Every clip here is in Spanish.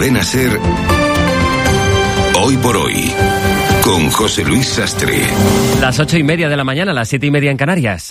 Cadena SER, Hoy por Hoy, con José Luis Sastre. Las 8:30 de la mañana, las 7:30 en Canarias.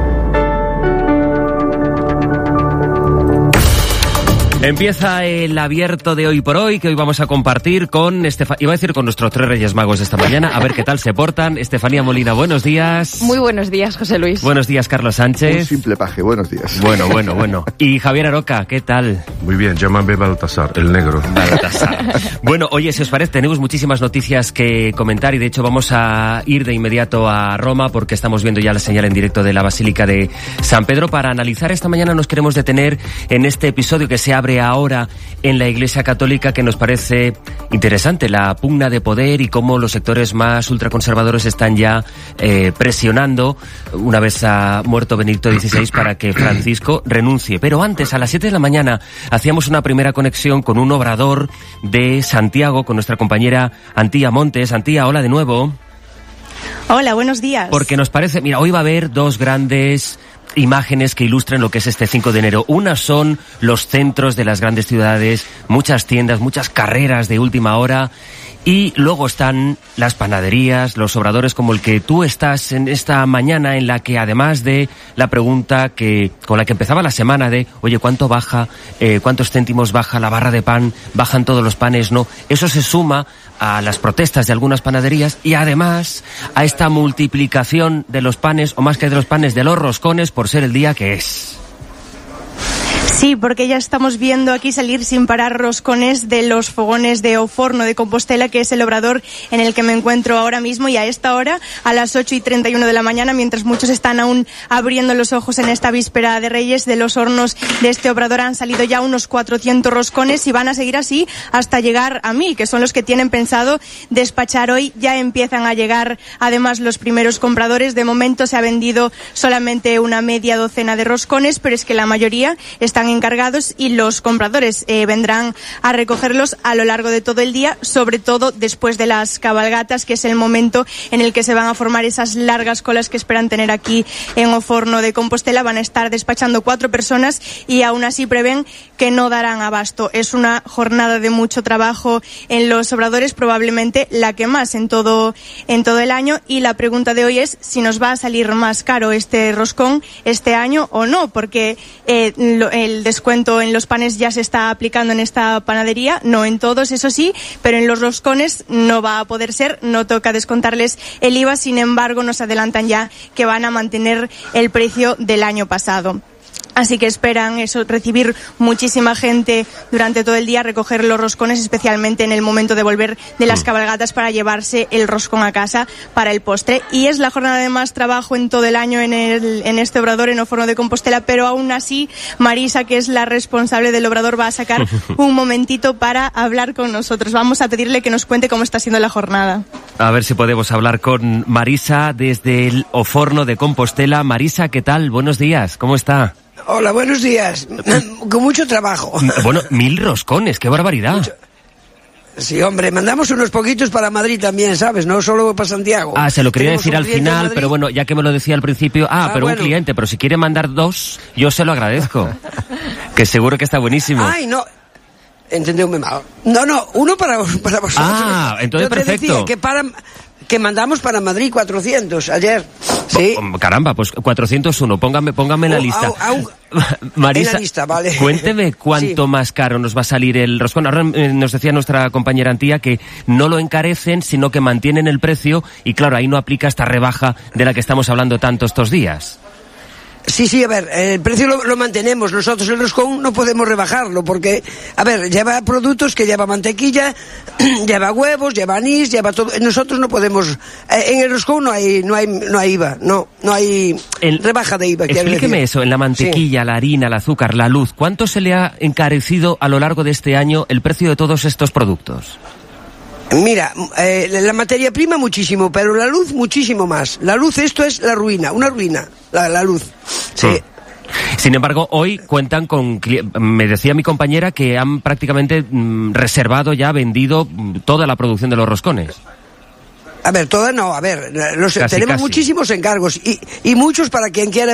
Empieza el abierto de Hoy por Hoy, que hoy vamos a compartir con iba a decir con nuestros 3 Reyes Magos esta mañana, a ver qué tal se portan. Estefanía Molina, buenos días. Muy buenos días, José Luis. Buenos días, Carlos Sánchez. Un simple paje, buenos días. Bueno. Y Javier Aroca, ¿qué tal? Muy bien, llámame Baltasar, el negro. Baltasar. Bueno, oye, si os parece, tenemos muchísimas noticias que comentar y de hecho vamos a ir de inmediato a Roma porque estamos viendo ya la señal en directo de la Basílica de San Pedro. Para analizar esta mañana nos queremos detener en este episodio que se abre ahora en la Iglesia Católica, que nos parece interesante, la pugna de poder y cómo los sectores más ultraconservadores están ya presionando, una vez ha muerto Benedicto XVI, para que Francisco renuncie. Pero antes, a las 7 de la mañana, hacíamos una primera conexión con un obrador de Santiago, con nuestra compañera Antía Montes. Antía, hola de nuevo. Hola, buenos días. Porque nos parece, mira, hoy va a haber 2 grandes imágenes que ilustren lo que es este 5 de enero. Una son los centros de las grandes ciudades, muchas tiendas, muchas carreras de última hora, y luego están las panaderías, los obradores como el que tú estás en esta mañana, en la que además de la pregunta con la que empezaba la semana de, oye, ¿cuánto baja, cuántos céntimos baja la barra de pan, bajan todos los panes? No, eso se suma a las protestas de algunas panaderías y además a esta multiplicación de los panes, o más que de los panes, de los roscones, por ser el día que es. Sí, porque ya estamos viendo aquí salir sin parar roscones de los fogones de O Forno de Compostela, que es el obrador en el que me encuentro ahora mismo, y a esta hora, a las 8:31 de la mañana, mientras muchos están aún abriendo los ojos en esta víspera de Reyes, de los hornos de este obrador han salido ya unos 400 roscones y van a seguir así hasta llegar a 1000, que son los que tienen pensado despachar hoy. Ya empiezan a llegar además los primeros compradores. De momento se ha vendido solamente una media docena de roscones, pero es que la mayoría están encargados y los compradores vendrán a recogerlos a lo largo de todo el día, sobre todo después de las cabalgatas, que es el momento en el que se van a formar esas largas colas que esperan tener aquí en O Forno de Compostela. Van a estar despachando 4 personas y aún así prevén que no darán abasto. Es una jornada de mucho trabajo en los obradores, probablemente la que más en todo el año, y la pregunta de hoy es si nos va a salir más caro este roscón este año o no, porque el descuento en los panes ya se está aplicando en esta panadería, no en todos, eso sí, pero en los roscones no va a poder ser, no toca descontarles el IVA. Sin embargo, nos adelantan ya que van a mantener el precio del año pasado. Así que esperan recibir muchísima gente durante todo el día, recoger los roscones, especialmente en el momento de volver de las cabalgatas, para llevarse el roscón a casa para el postre. Y es la jornada de más trabajo en todo el año en este obrador, en O Forno de Compostela, pero aún así Marisa, que es la responsable del obrador, va a sacar un momentito para hablar con nosotros. Vamos a pedirle que nos cuente cómo está siendo la jornada. A ver si podemos hablar con Marisa desde el O Forno de Compostela. Marisa, ¿qué tal? Buenos días, ¿cómo está? Hola, buenos días. Con mucho trabajo. Bueno, 1000 roscones, qué barbaridad. Sí, hombre, mandamos unos poquitos para Madrid también, ¿sabes? No solo para Santiago. Se lo quería decir al final, pero bueno, ya que me lo decía al principio. Pero bueno. Un cliente, pero si quiere mandar 2, yo se lo agradezco. Que seguro que está buenísimo. Ay, no. Entendéme mal. No, uno para vosotros. Entonces yo te perfecto. Decía que mandamos para Madrid 400 ayer. Sí. Caramba, pues 401. Póngame en la lista. Marisa, en la lista, vale. Cuénteme cuánto más caro nos va a salir el roscón. Ahora nos decía nuestra compañera Antía que no lo encarecen, sino que mantienen el precio, y claro, ahí no aplica esta rebaja de la que estamos hablando tanto estos días. Sí, a ver, el precio lo mantenemos. Nosotros el roscón no podemos rebajarlo porque, a ver, lleva productos que lleva mantequilla, lleva huevos, lleva anís, lleva todo. Nosotros no podemos, en el roscón no hay IVA, no hay rebaja de IVA. Explíqueme eso, en la mantequilla, sí, la harina, el azúcar, la luz, ¿cuánto se le ha encarecido a lo largo de este año el precio de todos estos productos? Mira, la materia prima muchísimo, pero la luz muchísimo más. La luz, esto es la ruina, una ruina, la luz. Sí. Sin embargo, hoy cuentan con, me decía mi compañera, que han prácticamente reservado ya, vendido toda la producción de los roscones. A ver, toda no, a ver, tenemos casi muchísimos encargos y muchos para quien quiera